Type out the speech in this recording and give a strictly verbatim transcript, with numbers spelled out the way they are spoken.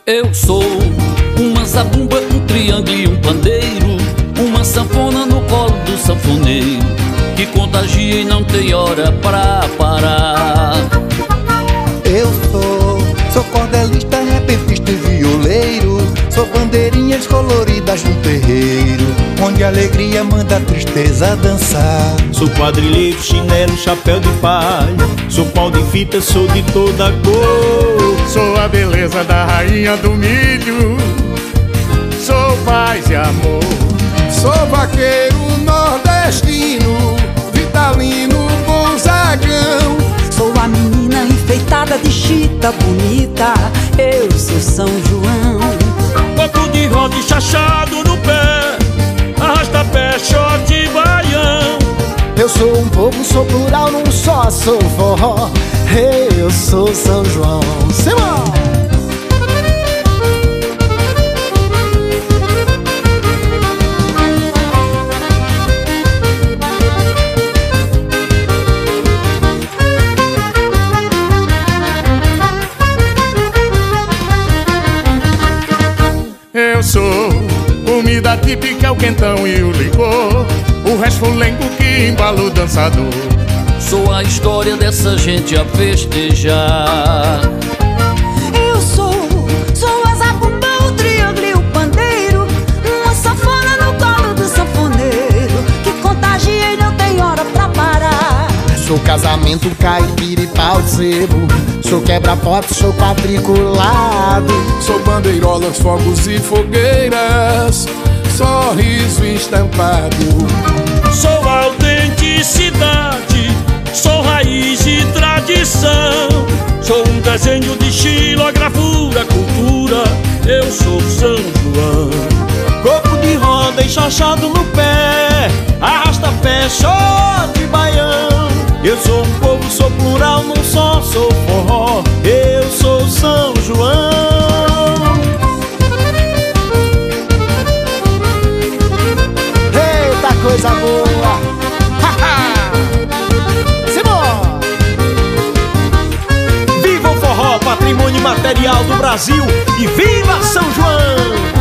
Eu sou uma zabumba, um triângulo e um pandeiro, uma sanfona no colo do sanfoneiro, que contagia e não tem hora pra parar. Eu sou, sou cordelista, repentista e violeiro, sou bandeirinhas coloridas no terreiro, onde a alegria manda a tristeza dançar. Sou quadrilheiro, chinelo, chapéu de palha, sou pau de fita, sou de toda cor. Sou a beleza da rainha do milho, sou paz e amor. Sou vaqueiro nordestino, vitalino, gonzagão. Sou a menina enfeitada de chita bonita, eu sou São João. Coco de roda e chachado no pé, arrasta pé, short e baião. Eu sou um povo, sou plural, não só sou forró, eu sou São João. Simão! Eu sou comida típica, o quentão e o licor, o resto fulengo que embala o dançador. Sou a história dessa gente a festejar. Eu sou, sou a zabumba, o triângulo e o pandeiro, uma sanfona no colo do sanfoneiro, que contagia e não tem hora pra parar. Sou casamento, caipira e pau de sebo, sou quebra-foto, sou quadriculado. Sou bandeirolas, fogos e fogueiras, sorriso estampado. Sou autenticidade, sou raiz e tradição, sou um desenho de xilografura, cultura, eu sou São João. Coco de roda e chachado no pé, arrasta pé, short e baião. Eu sou um povo, sou plural, não só sou forró, eu sou São João. Eita coisa boa! Simão! Viva o forró, patrimônio material do Brasil, e viva São João!